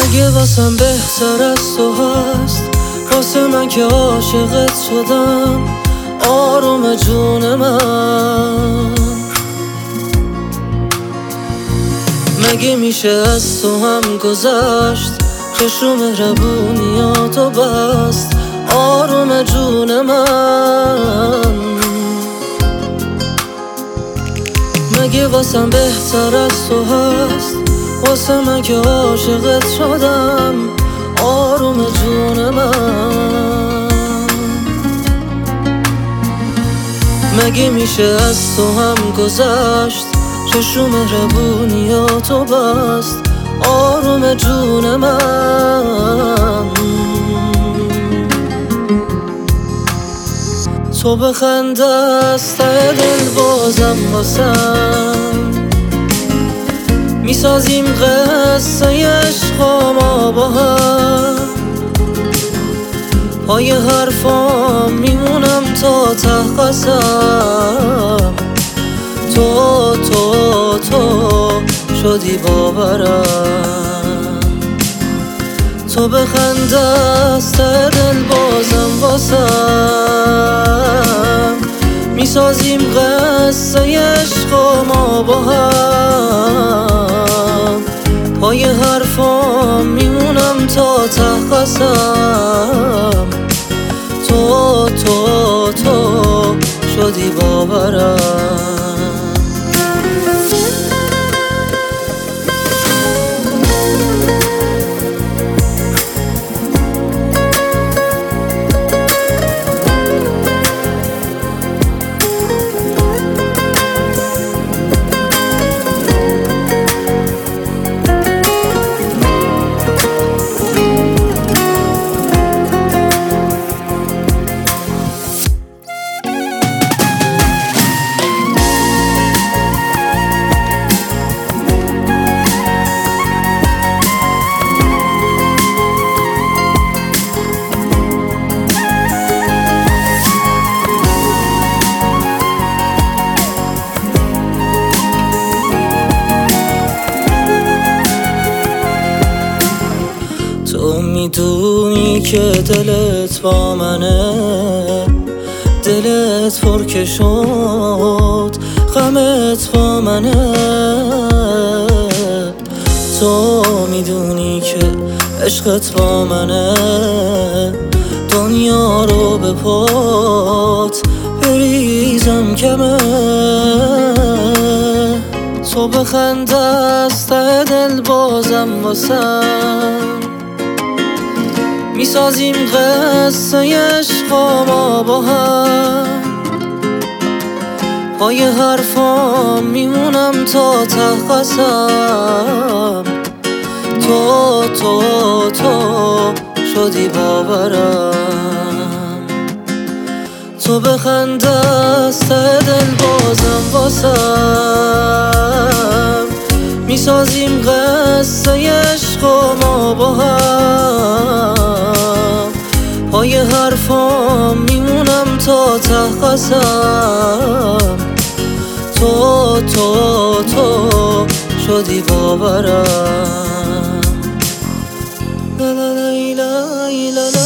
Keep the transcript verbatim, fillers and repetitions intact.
مگه واسم بهتر از تو هست، واسه من که عاشقت شدم آروم جون من. مگه میشه از تو هم گذشت، چشم مهربونیاتو بست آروم جون من. مگه واسم بهتر از تو هست، واسه من که عاشقت شدم آروم جون من. مگه میشه از تو هم گذشت، چشم مهربونیاتو بست آروم جون من. تو بخنده از ته دل بازم واسم، میسازیم قصه عشق ما با هم. پای حرفام میمونم تا ته قسم، تو تو تو شدی باورم. تو بخنده از ته دل بازم واسم، میسازیم قصه عشق ما با هم. پای حرفام میمونم تا ته قسم، تو تو تو شدی باورم. تو میدونی که دلت با منه، دلت پر که شد غمت با منه. تو میدونی که عشقت با منه، دنیا رو به پات بریزم کمه. تو بخنده از ته دل بازم واسم، میسازیم قصه عشق ما با هم. پای حرفام میمونم تا ته قسم، تو تو تو شدی باورم. تو بخنده از ته دل بازم واسم، میسازیم قصه عشق ما با هم. پای حرفام میمونم تا ته قسم، تو تو تو شدی باورم. لا لا لا لا لا.